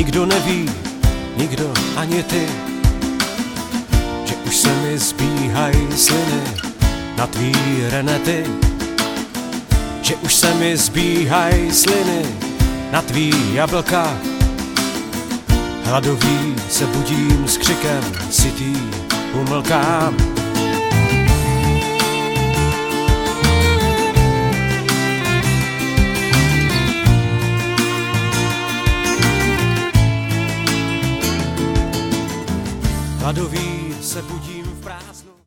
nikdo neví, nikdo ani ty, že už se mi zbíhaj sliny na tvý renety, že už se mi zbíhaj sliny na tvý jablka. Hladový se budím s křikem, sytý umlkám. Hladový se budím v prázdnu.